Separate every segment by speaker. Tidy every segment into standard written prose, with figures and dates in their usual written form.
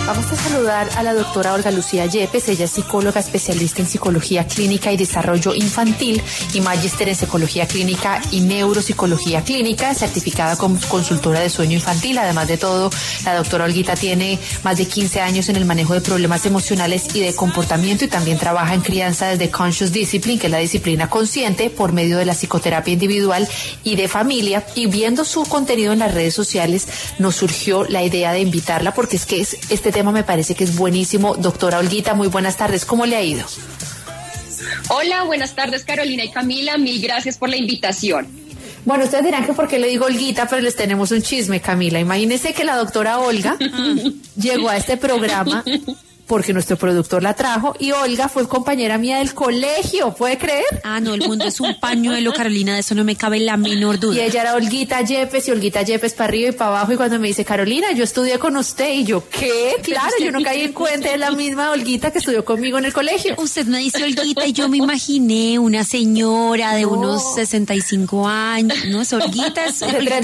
Speaker 1: Vamos a saludar a la doctora Olga Lucía Yepes. Ella es psicóloga especialista en psicología clínica y desarrollo infantil y magíster en psicología clínica y neuropsicología clínica, certificada como consultora de sueño infantil. Además de todo, la doctora Olguita tiene más de 15 años en el manejo de problemas emocionales y de comportamiento y también trabaja en crianza desde Conscious Discipline, que es la disciplina consciente, por medio de la psicoterapia individual y de familia. Y viendo su contenido en las redes sociales, nos surgió la idea de invitarla porque es que este tema me parece que es buenísimo. Doctora Olguita, muy buenas tardes, ¿cómo le ha ido?
Speaker 2: Hola, buenas tardes Carolina y Camila, mil gracias por la invitación.
Speaker 1: Bueno, ustedes dirán que por qué le digo Olguita, pero les tenemos un chisme, Camila. Imagínense que la doctora Olga llegó a este programa porque nuestro productor la trajo y Olga fue compañera mía del colegio, ¿puede creer?
Speaker 3: Ah, no, el mundo es un pañuelo, Carolina, de eso no me cabe la menor duda.
Speaker 1: Y ella era Olguita Yepes y Olguita Yepes para arriba y para abajo, y cuando me dice, Carolina, yo estudié con usted, y yo, ¿qué? Claro, yo no caí en cuenta, de la misma Olguita que estudió conmigo en el colegio.
Speaker 3: Usted me dice Olguita y yo me imaginé una señora de unos 65 años, ¿no? Es Olguita, es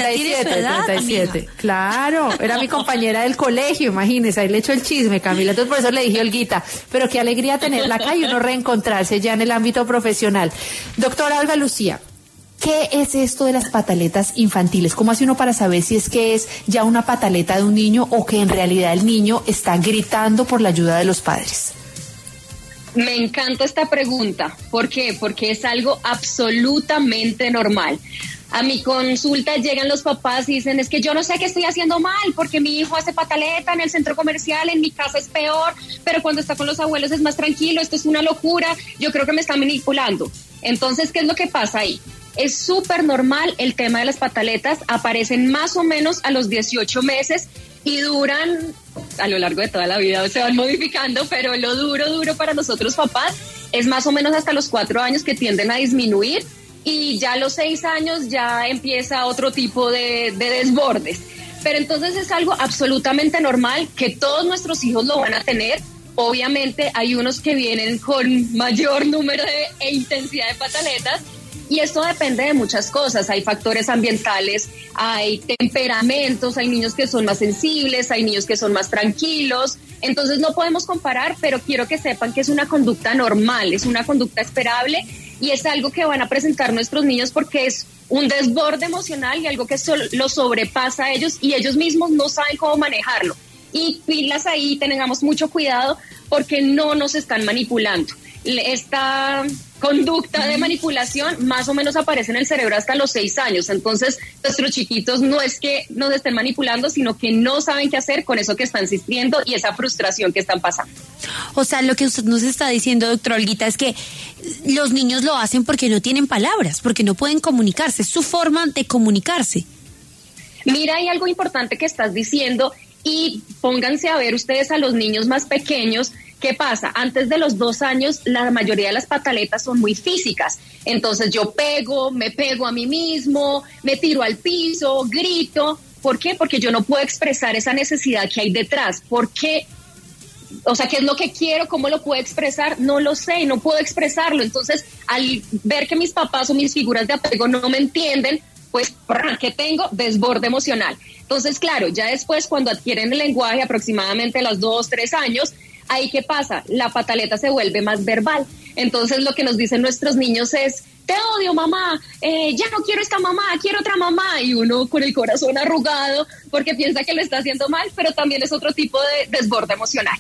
Speaker 1: 37, claro, era mi compañera del colegio, imagínese, ahí le echo el chisme, Camila, entonces por eso le dije Olguita, pero qué alegría tenerla acá y uno reencontrarse ya en el ámbito profesional. Doctora Olga Lucía, ¿qué es esto de las pataletas infantiles? ¿Cómo hace uno para saber si es que es ya una pataleta de un niño o que en realidad el niño está gritando por la ayuda de los padres?
Speaker 2: Me encanta esta pregunta. ¿Por qué? Porque es algo absolutamente normal. A mi consulta llegan los papás y dicen, es que yo no sé qué estoy haciendo mal, porque mi hijo hace pataleta en el centro comercial, en mi casa es peor, pero cuando está con los abuelos es más tranquilo, esto es una locura, yo creo que me está manipulando. Entonces, ¿qué es lo que pasa ahí? Es súper normal el tema de las pataletas, aparecen más o menos a los 18 meses y duran a lo largo de toda la vida, se van modificando, pero lo duro para nosotros papás es más o menos hasta los 4 años que tienden a disminuir. Y ya a los 6 años ya empieza otro tipo de desbordes. Pero entonces es algo absolutamente normal que todos nuestros hijos lo van a tener. Obviamente hay unos que vienen con mayor número e intensidad de pataletas y esto depende de muchas cosas. Hay factores ambientales, hay temperamentos, hay niños que son más sensibles, hay niños que son más tranquilos. Entonces no podemos comparar, pero quiero que sepan que es una conducta normal, es una conducta esperable. Y es algo que van a presentar nuestros niños porque es un desborde emocional y algo que lo sobrepasa a ellos y ellos mismos no saben cómo manejarlo. Y pilas ahí, tengamos mucho cuidado porque no nos están manipulando. Esta conducta de manipulación más o menos aparece en el cerebro hasta los 6 años. Entonces, nuestros chiquitos no es que nos estén manipulando, sino que no saben qué hacer con eso que están sintiendo y esa frustración que están pasando.
Speaker 3: O sea, lo que usted nos está diciendo, doctora Olguita, es que los niños lo hacen porque no tienen palabras, porque no pueden comunicarse, es su forma de comunicarse.
Speaker 2: Mira, hay algo importante que estás diciendo y pónganse a ver ustedes a los niños más pequeños. ¿Qué pasa? Antes de los 2 años, la mayoría de las pataletas son muy físicas. Entonces yo me pego a mí mismo, me tiro al piso, grito. ¿Por qué? Porque yo no puedo expresar esa necesidad que hay detrás. ¿Por qué? O sea, ¿qué es lo que quiero? ¿Cómo lo puedo expresar? No lo sé, no puedo expresarlo. Entonces, al ver que mis papás o mis figuras de apego no me entienden, pues, ¿qué tengo? Desborde emocional. Entonces, claro, ya después cuando adquieren el lenguaje, aproximadamente a los 2, 3 años, ahí ¿qué pasa? La pataleta se vuelve más verbal. Entonces lo que nos dicen nuestros niños es, te odio mamá, ya no quiero esta mamá, quiero otra mamá. Y uno con el corazón arrugado porque piensa que lo está haciendo mal, pero también es otro tipo de desborde emocional.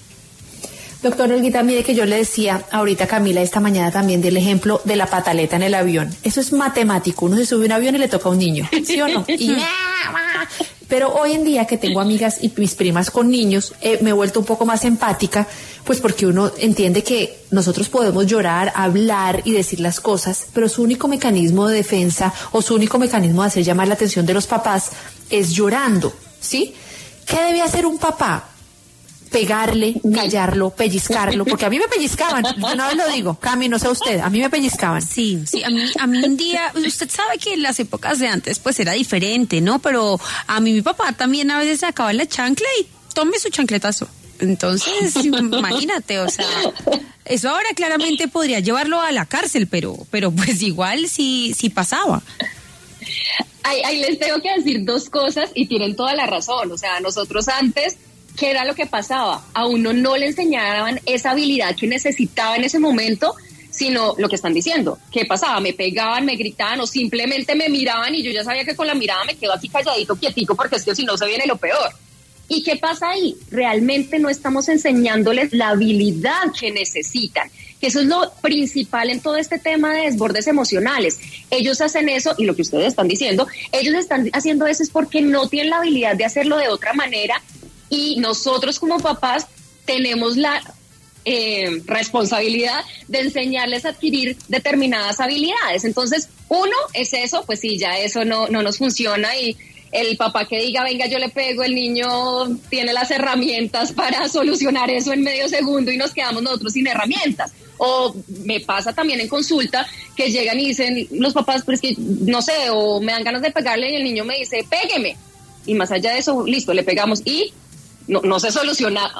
Speaker 1: Doctor Olguita, mire que yo le decía ahorita a Camila esta mañana también del ejemplo de la pataleta en el avión. Eso es matemático, uno se sube a un avión y le toca a un niño, ¿sí o no? Pero hoy en día que tengo amigas y mis primas con niños, me he vuelto un poco más empática, pues porque uno entiende que nosotros podemos llorar, hablar y decir las cosas, pero su único mecanismo de defensa o su único mecanismo de hacer llamar la atención de los papás es llorando, ¿sí? ¿Qué debe hacer un papá? Pegarle, callarlo, pellizcarlo, porque a mí me pellizcaban, una vez lo digo, Cami, no sé usted, a mí me pellizcaban.
Speaker 3: Sí, a mí un día, usted sabe que en las épocas de antes pues era diferente, ¿no? Pero a mí mi papá también a veces sacaba la chancla y tome su chancletazo. Entonces, imagínate, o sea, eso ahora claramente podría llevarlo a la cárcel, pero pues igual sí pasaba.
Speaker 2: Ahí les tengo que decir 2 cosas y tienen toda la razón, o sea, nosotros antes ¿qué era lo que pasaba? A uno no le enseñaban esa habilidad que necesitaba en ese momento, sino lo que están diciendo. ¿Qué pasaba? Me pegaban, me gritaban o simplemente me miraban y yo ya sabía que con la mirada me quedo aquí calladito, quietico, porque es que si no se viene lo peor. ¿Y qué pasa ahí? Realmente no estamos enseñándoles la habilidad que necesitan, que eso es lo principal en todo este tema de desbordes emocionales. Ellos hacen eso, y lo que ustedes están diciendo, ellos están haciendo eso es porque no tienen la habilidad de hacerlo de otra manera, y nosotros como papás tenemos la responsabilidad de enseñarles a adquirir determinadas habilidades. Entonces, uno es eso, pues sí, ya eso no nos funciona, y el papá que diga, venga, yo le pego, el niño tiene las herramientas para solucionar eso en medio segundo y nos quedamos nosotros sin herramientas. O me pasa también en consulta que llegan y dicen los papás, pues que no sé, o me dan ganas de pegarle y el niño me dice, pégueme. Y más allá de eso, listo, le pegamos y no se soluciona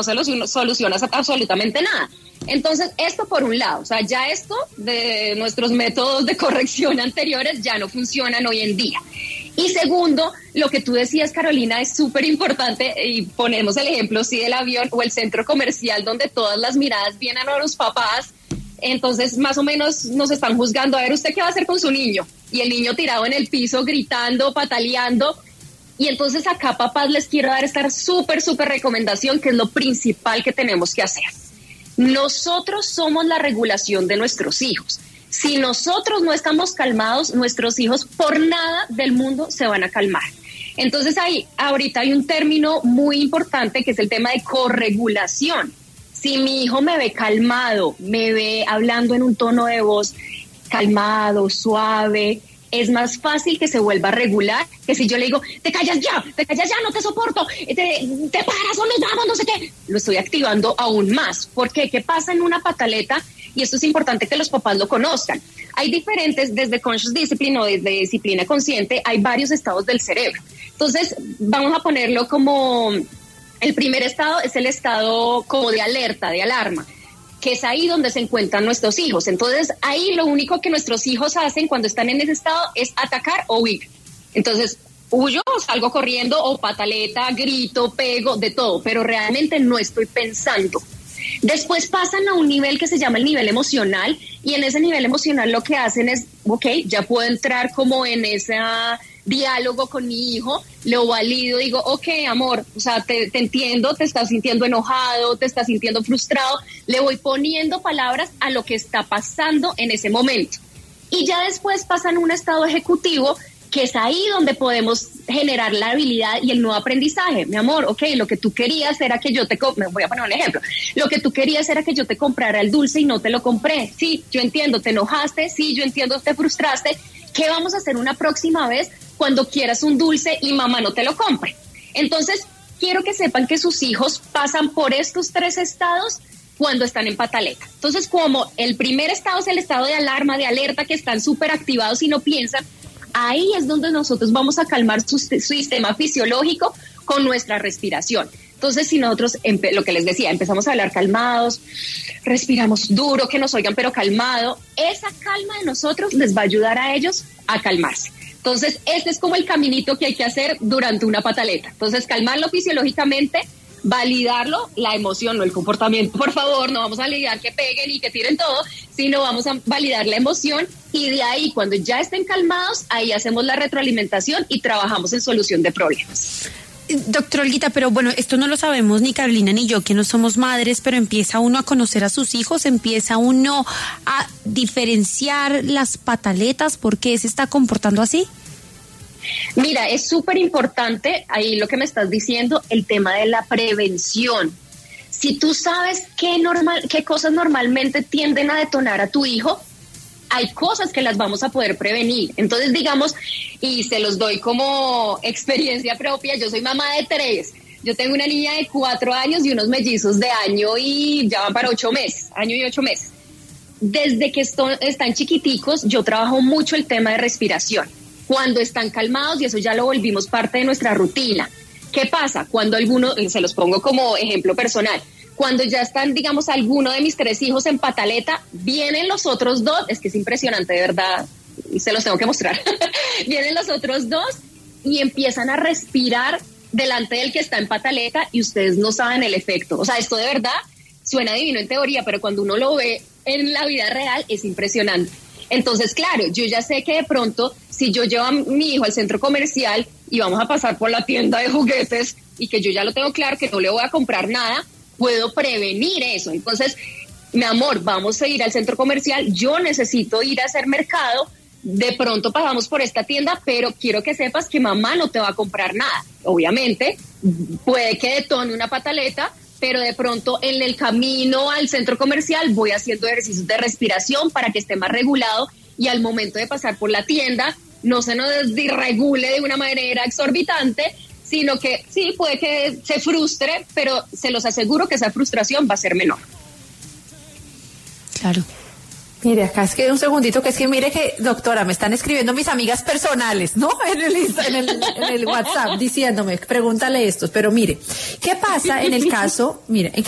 Speaker 2: absolutamente nada. Entonces, esto por un lado, o sea, ya esto de nuestros métodos de corrección anteriores ya no funcionan hoy en día. Y segundo, lo que tú decías, Carolina, es súper importante, y ponemos el ejemplo, sí, del avión o el centro comercial donde todas las miradas vienen a los papás. Entonces, más o menos nos están juzgando, a ver, ¿usted qué va a hacer con su niño? Y el niño tirado en el piso, gritando, pataleando. Y entonces acá, papás, les quiero dar esta súper recomendación, que es lo principal que tenemos que hacer. Nosotros somos la regulación de nuestros hijos. Si nosotros no estamos calmados, nuestros hijos por nada del mundo se van a calmar. Entonces ahorita hay un término muy importante que es el tema de corregulación. Si mi hijo me ve calmado, me ve hablando en un tono de voz calmado, suave, es más fácil que se vuelva regular que si yo le digo, te callas ya, no te soporto, te paras o nos vamos, no sé qué. Lo estoy activando aún más. ¿Por qué? ¿Qué pasa en una pataleta? Y esto es importante que los papás lo conozcan. Hay diferentes, desde conscious discipline o desde disciplina consciente, hay varios estados del cerebro. Entonces, vamos a ponerlo como, el primer estado es el estado como de alerta, de alarma, que es ahí donde se encuentran nuestros hijos. Entonces, ahí lo único que nuestros hijos hacen cuando están en ese estado es atacar o huir. Entonces, huyo, salgo corriendo o pataleta, grito, pego, de todo, pero realmente no estoy pensando. Después pasan a un nivel que se llama el nivel emocional, y en ese nivel emocional lo que hacen es, ok, ya puedo entrar como en ese diálogo con mi hijo, lo valido, digo, ok, amor, o sea, te entiendo, te estás sintiendo enojado, te estás sintiendo frustrado, le voy poniendo palabras a lo que está pasando en ese momento. Y ya después pasan a un estado ejecutivo, que es ahí donde podemos generar la habilidad y el nuevo aprendizaje. Mi amor, ok, lo que tú querías era que yo me voy a poner un ejemplo, lo que tú querías era que yo te comprara el dulce y no te lo compré. Sí, yo entiendo, te enojaste, sí, yo entiendo, te frustraste. ¿Qué vamos a hacer una próxima vez cuando quieras un dulce y mamá no te lo compre? Entonces, quiero que sepan que sus hijos pasan por estos 3 estados cuando están en pataleta. Entonces, como el primer estado es el estado de alarma, de alerta, que están súper activados y no piensan, ahí es donde nosotros vamos a calmar su sistema fisiológico con nuestra respiración. Entonces, si nosotros, lo que les decía, empezamos a hablar calmados, respiramos duro, que nos oigan, pero calmado, esa calma de nosotros les va a ayudar a ellos a calmarse. Entonces, este es como el caminito que hay que hacer durante una pataleta. Entonces, calmarlo fisiológicamente, validarlo, la emoción, no el comportamiento. Por favor, no vamos a lidiar que peguen y que tiren todo, sino vamos a validar la emoción, y de ahí, cuando ya estén calmados, ahí hacemos la retroalimentación y trabajamos en solución de problemas.
Speaker 3: Doctor Olguita, pero bueno, esto no lo sabemos ni Carolina ni yo, que no somos madres, pero empieza uno a conocer a sus hijos, empieza uno a diferenciar las pataletas. ¿Por qué se está comportando así?
Speaker 2: Mira, es súper importante ahí lo que me estás diciendo, el tema de la prevención. Si tú sabes qué cosas normalmente tienden a detonar a tu hijo, hay cosas que las vamos a poder prevenir. Entonces, digamos, y se los doy como experiencia propia, yo soy mamá de 3. Yo tengo una niña de 4 años y unos mellizos de año y ya van para 8 meses, año y 8 meses. Desde que están chiquiticos, yo trabajo mucho el tema de respiración. Cuando están calmados, y eso ya lo volvimos parte de nuestra rutina. ¿Qué pasa? Cuando se los pongo como ejemplo personal, cuando ya están, digamos, alguno de mis 3 hijos en pataleta, vienen los otros 2, es que es impresionante, de verdad, y se los tengo que mostrar. Vienen los otros 2 y empiezan a respirar delante del que está en pataleta y ustedes no saben el efecto. O sea, esto de verdad suena divino en teoría, pero cuando uno lo ve en la vida real es impresionante. Entonces, claro, yo ya sé que de pronto, si yo llevo a mi hijo al centro comercial y vamos a pasar por la tienda de juguetes y que yo ya lo tengo claro que no le voy a comprar nada, puedo prevenir eso. Entonces, mi amor, vamos a ir al centro comercial, yo necesito ir a hacer mercado, de pronto pasamos por esta tienda, pero quiero que sepas que mamá no te va a comprar nada. Obviamente, puede que detone una pataleta, pero de pronto en el camino al centro comercial voy haciendo ejercicios de respiración para que esté más regulado y al momento de pasar por la tienda no se nos desregule de una manera exorbitante, sino que sí, puede que se frustre, pero se los aseguro que esa frustración va a ser menor.
Speaker 3: Claro.
Speaker 1: Mire, acá es que un segundito, que es que mire que, doctora, me están escribiendo mis amigas personales, ¿no? En el WhatsApp, diciéndome, pregúntale esto, pero mire, ¿qué pasa en el caso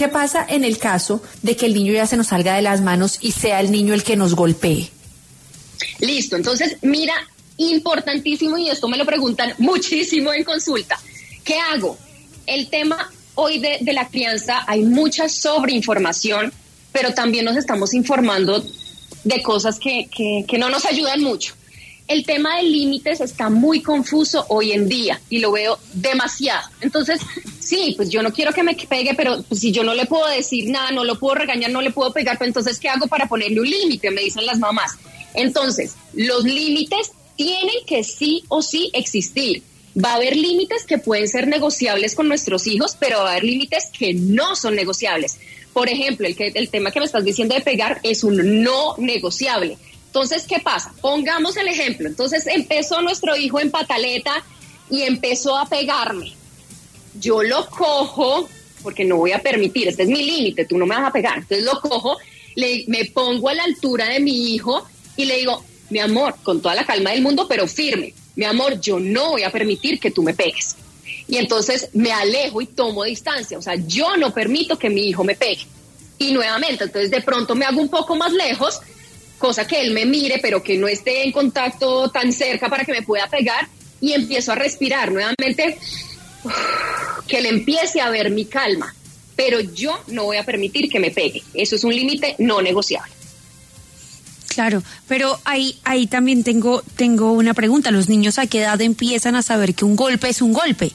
Speaker 1: de que el niño ya se nos salga de las manos y sea el niño el que nos golpee?
Speaker 2: Listo, entonces, mira, importantísimo, y esto me lo preguntan muchísimo en consulta, ¿qué hago? El tema hoy de la crianza, hay mucha sobreinformación, pero también nos estamos informando de cosas que no nos ayudan mucho. El tema de límites está muy confuso hoy en día y lo veo demasiado. Entonces, sí, pues yo no quiero que me pegue, pero pues, si yo no le puedo decir nada, no lo puedo regañar, no le puedo pegar, pues entonces, ¿qué hago para ponerle un límite? Me dicen las mamás. Entonces, los límites tienen que sí o sí existir. Va a haber límites que pueden ser negociables con nuestros hijos, pero va a haber límites que no son negociables. Por ejemplo, el tema que me estás diciendo de pegar es un no negociable. Entonces, ¿qué pasa? Pongamos el ejemplo. Entonces, empezó nuestro hijo en pataleta y empezó a pegarme. Yo lo cojo, porque no voy a permitir, este es mi límite, tú no me vas a pegar. Entonces lo cojo, me pongo a la altura de mi hijo y le digo, mi amor, con toda la calma del mundo, pero firme, mi amor, yo no voy a permitir que tú me pegues. Y entonces me alejo y tomo distancia, o sea, yo no permito que mi hijo me pegue. Y nuevamente, entonces de pronto me hago un poco más lejos, cosa que él me mire, pero que no esté en contacto tan cerca para que me pueda pegar, y empiezo a respirar nuevamente, que le empiece a ver mi calma, pero yo no voy a permitir que me pegue. Eso es un límite no negociable.
Speaker 3: Claro, pero ahí también tengo una pregunta. ¿Los niños a qué edad empiezan a saber que un golpe es un golpe?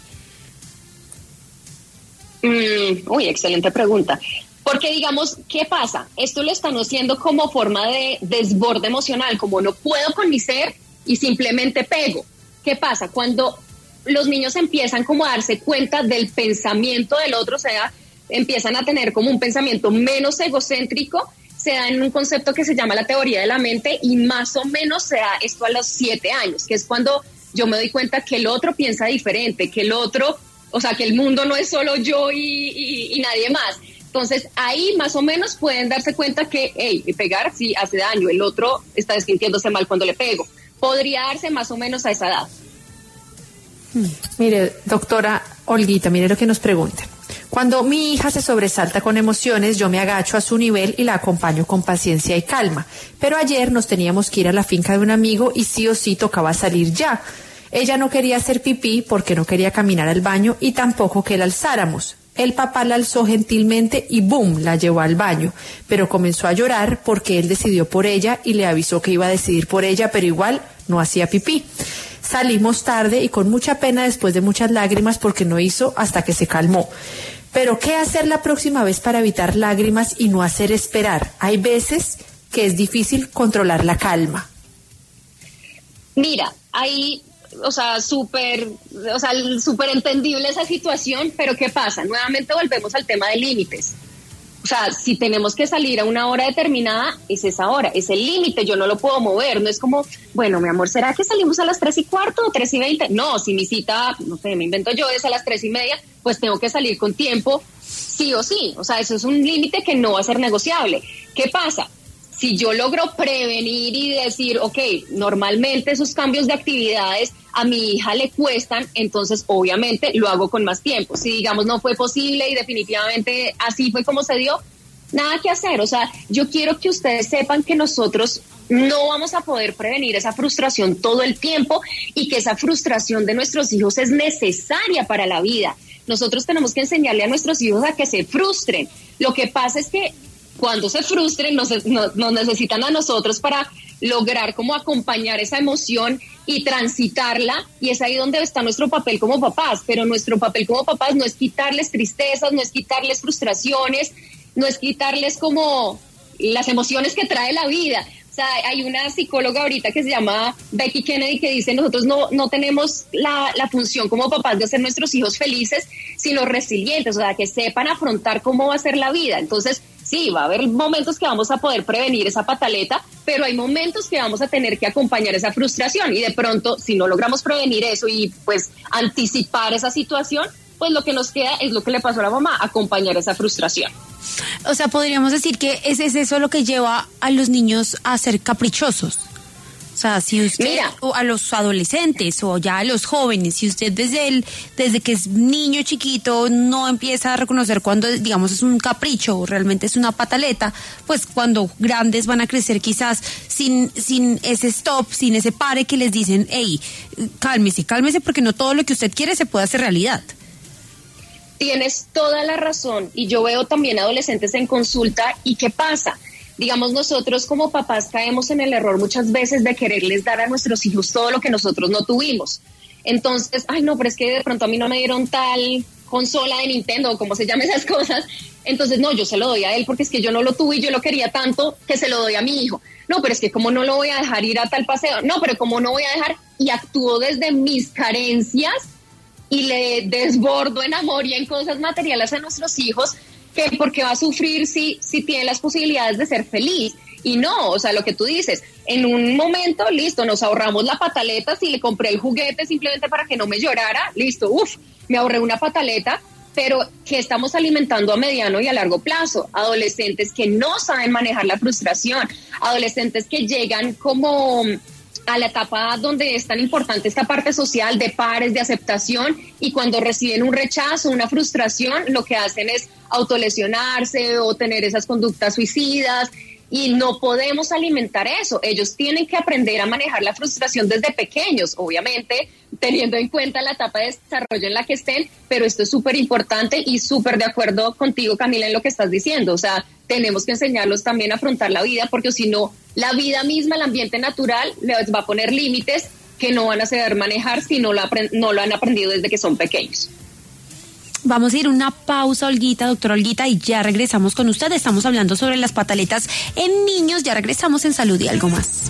Speaker 2: Excelente pregunta. Porque digamos, ¿qué pasa? Esto lo están haciendo como forma de desborde emocional, como no puedo con mi ser y simplemente pego. ¿Qué pasa? Cuando los niños empiezan como a darse cuenta del pensamiento del otro, o sea, empiezan a tener como un pensamiento menos egocéntrico, se da en un concepto que se llama la teoría de la mente, y más o menos se da esto a los 7 años, que es cuando yo me doy cuenta que el otro piensa diferente, que el otro, o sea, que el mundo no es solo yo y nadie más. Entonces, ahí más o menos pueden darse cuenta que, pegar sí hace daño, el otro está sintiéndose mal cuando le pego. Podría darse más o menos a esa edad.
Speaker 1: Mire, doctora Olguita, mire lo que nos pregunta. Cuando mi hija se sobresalta con emociones, yo me agacho a su nivel y la acompaño con paciencia y calma. Pero ayer nos teníamos que ir a la finca de un amigo y sí o sí tocaba salir ya. Ella no quería hacer pipí porque no quería caminar al baño y tampoco que la alzáramos. El papá la alzó gentilmente y ¡boom!, la llevó al baño. Pero comenzó a llorar porque él decidió por ella y le avisó que iba a decidir por ella, pero igual no hacía pipí. Salimos tarde y con mucha pena después de muchas lágrimas porque no hizo hasta que se calmó. Pero ¿qué hacer la próxima vez para evitar lágrimas y no hacer esperar? Hay veces que es difícil controlar la calma.
Speaker 2: Mira, ahí, súper entendible esa situación, pero ¿qué pasa? Nuevamente volvemos al tema de límites. O sea, si tenemos que salir a una hora determinada, es esa hora, es el límite, yo no lo puedo mover. No es como, bueno, mi amor, ¿será que salimos a las 3:15 o 3:20? No, si mi cita, no sé, me invento yo, es a las 3:30, pues tengo que salir con tiempo, sí o sí. O sea, eso es un límite que no va a ser negociable. ¿Qué pasa? Si yo logro prevenir y decir, ok, normalmente esos cambios de actividades a mi hija le cuestan, entonces obviamente lo hago con más tiempo. Si digamos no fue posible y definitivamente así fue como se dio, nada que hacer. O sea, yo quiero que ustedes sepan que nosotros no vamos a poder prevenir esa frustración todo el tiempo y que esa frustración de nuestros hijos es necesaria para la vida. Nosotros tenemos que enseñarle a nuestros hijos a que se frustren. Lo que pasa es que cuando se frustren nos necesitan a nosotros para lograr como acompañar esa emoción y transitarla, y es ahí donde está nuestro papel como papás. Pero nuestro papel como papás no es quitarles tristezas, no es quitarles frustraciones, no es quitarles como las emociones que trae la vida. O sea, hay una psicóloga ahorita que se llama Becky Kennedy que dice: nosotros no tenemos la función como papás de hacer nuestros hijos felices, sino resilientes, o sea, que sepan afrontar cómo va a ser la vida. Entonces, sí, va a haber momentos que vamos a poder prevenir esa pataleta, pero hay momentos que vamos a tener que acompañar esa frustración, y de pronto, si no logramos prevenir eso y pues anticipar esa situación, pues lo que nos queda es lo que le pasó a la mamá, acompañar esa frustración.
Speaker 3: O sea, podríamos decir que es eso lo que lleva a los niños a ser caprichosos. O sea, si usted, o a los adolescentes o ya a los jóvenes, si usted desde que es niño chiquito no empieza a reconocer cuando, digamos, es un capricho o realmente es una pataleta, pues cuando grandes van a crecer quizás sin ese stop, sin ese pare que les dicen: hey, cálmese, porque no todo lo que usted quiere se puede hacer realidad.
Speaker 2: Tienes toda la razón, y yo veo también adolescentes en consulta. ¿Y qué pasa? Digamos, nosotros como papás caemos en el error muchas veces de quererles dar a nuestros hijos todo lo que nosotros no tuvimos. Entonces, ay no, pero es que de pronto a mí no me dieron tal consola de Nintendo o como se llaman esas cosas, entonces no, yo se lo doy a él porque es que yo no lo tuve y yo lo quería tanto que se lo doy a mi hijo. No, pero es que como no lo voy a dejar ir a tal paseo, no, pero como no voy a dejar, y actúo desde mis carencias y le desbordo en amor y en cosas materiales a nuestros hijos, que porque va a sufrir si tiene las posibilidades de ser feliz. Y no, o sea, lo que tú dices, en un momento, listo, nos ahorramos la pataleta. Si le compré el juguete simplemente para que no me llorara, listo, me ahorré una pataleta, pero que estamos alimentando a mediano y a largo plazo. Adolescentes que no saben manejar la frustración, adolescentes que llegan como a la etapa donde es tan importante esta parte social de pares, de aceptación, y cuando reciben un rechazo, una frustración, lo que hacen es autolesionarse o tener esas conductas suicidas, y no podemos alimentar eso. Ellos tienen que aprender a manejar la frustración desde pequeños, obviamente teniendo en cuenta la etapa de desarrollo en la que estén, pero esto es súper importante y súper de acuerdo contigo, Camila, en lo que estás diciendo. O sea, tenemos que enseñarlos también a afrontar la vida, porque si no, la vida misma, el ambiente natural, les va a poner límites que no van a saber manejar si no lo han aprendido desde que son pequeños.
Speaker 3: Vamos a ir una pausa, Olguita, doctora Olguita, y ya regresamos con usted. Estamos hablando sobre las pataletas en niños. Ya regresamos en Salud y Algo Más.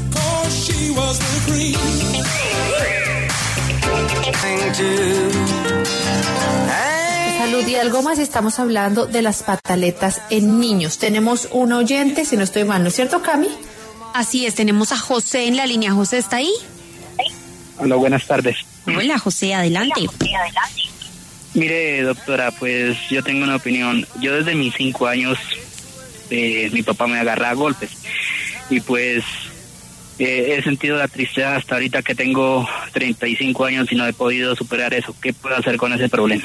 Speaker 1: Salud y Algo Más, estamos hablando de las pataletas en niños. Tenemos un oyente, si no estoy mal, ¿no es cierto, Cami?
Speaker 3: Así es, tenemos a José en la línea. ¿José está ahí?
Speaker 4: Hola, buenas tardes.
Speaker 3: Hola, José, adelante.
Speaker 4: Mire, doctora, pues yo tengo una opinión. Yo desde mis 5 años, mi papá me agarra a golpes. Y pues he sentido la tristeza hasta ahorita que tengo 35 años y no he podido superar eso. ¿Qué puedo hacer con ese problema?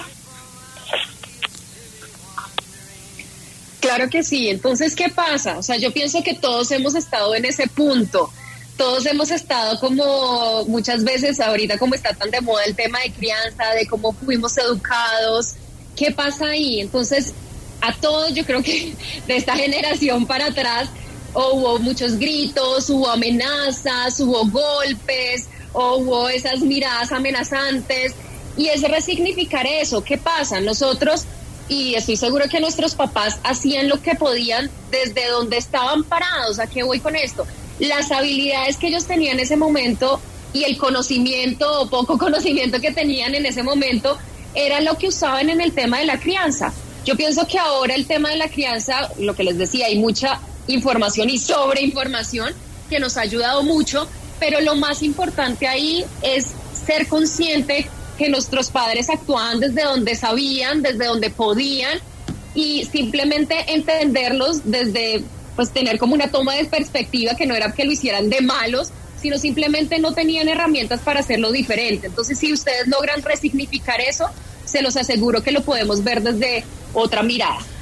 Speaker 2: Claro que sí. Entonces, ¿qué pasa? O sea, yo pienso que todos hemos estado en ese punto. Todos hemos estado como muchas veces ahorita, como está tan de moda el tema de crianza, de cómo fuimos educados. ¿Qué pasa ahí? Entonces, a todos, yo creo que de esta generación para atrás, hubo muchos gritos, hubo amenazas, hubo golpes, hubo esas miradas amenazantes, y es resignificar eso. ¿Qué pasa? Nosotros, y estoy seguro que nuestros papás hacían lo que podían desde donde estaban parados. ¿A qué voy con esto? Las habilidades que ellos tenían en ese momento y el conocimiento o poco conocimiento que tenían en ese momento era lo que usaban en el tema de la crianza. Yo pienso que ahora el tema de la crianza, lo que les decía, hay mucha información y sobreinformación que nos ha ayudado mucho, pero lo más importante ahí es ser consciente que nuestros padres actuaban desde donde sabían, desde donde podían, y simplemente entenderlos desde, pues, tener como una toma de perspectiva, que no era que lo hicieran de malos, sino simplemente no tenían herramientas para hacerlo diferente. Entonces, si ustedes logran resignificar eso, se los aseguro que lo podemos ver desde otra mirada.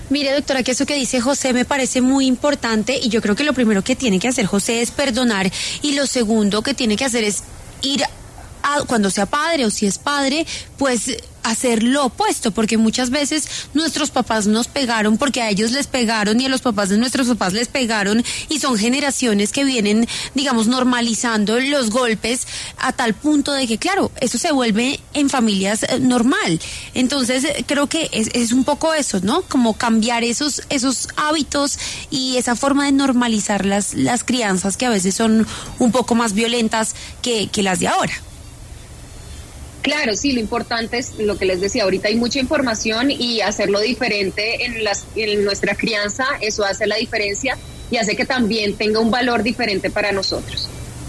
Speaker 3: Mire, doctora, que eso que dice José me parece muy importante y yo creo que lo primero que tiene que hacer José es perdonar y lo segundo que tiene que hacer es ir cuando sea padre o si es padre, pues hacer lo opuesto, porque muchas veces nuestros papás nos pegaron porque a ellos les pegaron y a los papás de nuestros papás les pegaron y son generaciones que vienen, digamos, normalizando los golpes a tal punto de que, claro, eso se vuelve en familias normal. Entonces, creo que es un poco eso, ¿no? Como cambiar esos hábitos y esa forma de normalizar las crianzas que a veces son un poco más violentas que las de ahora.
Speaker 2: Claro, sí, lo importante es lo que les decía, ahorita hay mucha información y hacerlo diferente en nuestra crianza, eso hace la diferencia y hace que también tenga un valor diferente para nosotros.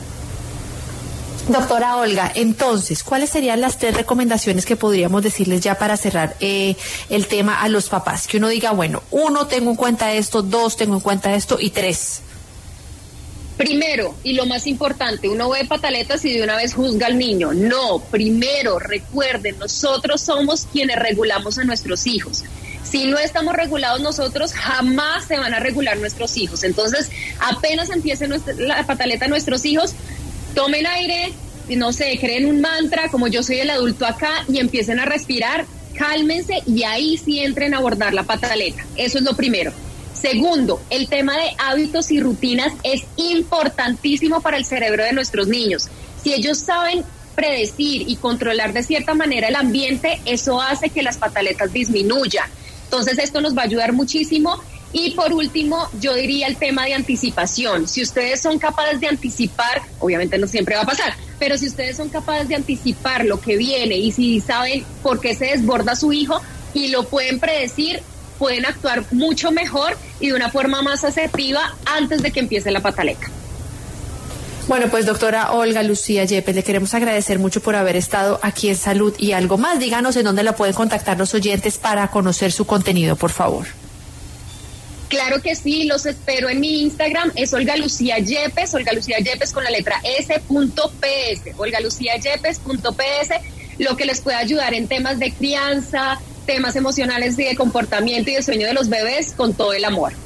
Speaker 1: Doctora Olga, entonces, ¿cuáles serían las 3 recomendaciones que podríamos decirles ya para cerrar el tema a los papás? Que uno diga, bueno, 1, tengo en cuenta esto, 2, tengo en cuenta esto y 3.
Speaker 2: Primero, y lo más importante, uno ve pataletas y de una vez juzga al niño. No, primero, recuerden, nosotros somos quienes regulamos a nuestros hijos. Si no estamos regulados nosotros, jamás se van a regular nuestros hijos. Entonces, apenas empiece la pataleta a nuestros hijos, tomen aire, no sé, creen un mantra, como yo soy el adulto acá, y empiecen a respirar, cálmense y ahí sí entren a abordar la pataleta. Eso es lo primero. Segundo, el tema de hábitos y rutinas es importantísimo para el cerebro de nuestros niños. Si ellos saben predecir y controlar de cierta manera el ambiente, eso hace que las pataletas disminuyan. Entonces esto nos va a ayudar muchísimo. Y por último, yo diría el tema de anticipación. Si ustedes son capaces de anticipar, obviamente no siempre va a pasar, pero si ustedes son capaces de anticipar lo que viene y si saben por qué se desborda su hijo y lo pueden predecir, pueden actuar mucho mejor y de una forma más asertiva antes de que empiece la pataleta.
Speaker 1: Bueno, pues doctora Olga Lucía Yepes, le queremos agradecer mucho por haber estado aquí en Salud y Algo Más. Díganos en dónde la pueden contactar los oyentes para conocer su contenido, por favor.
Speaker 2: Claro que sí, los espero en mi Instagram, es Olga Lucía Yepes con la letra S.ps, olgaluciayepes.ps, lo que les pueda ayudar en temas de crianza, temas emocionales y de comportamiento y de sueño de los bebés con todo el amor.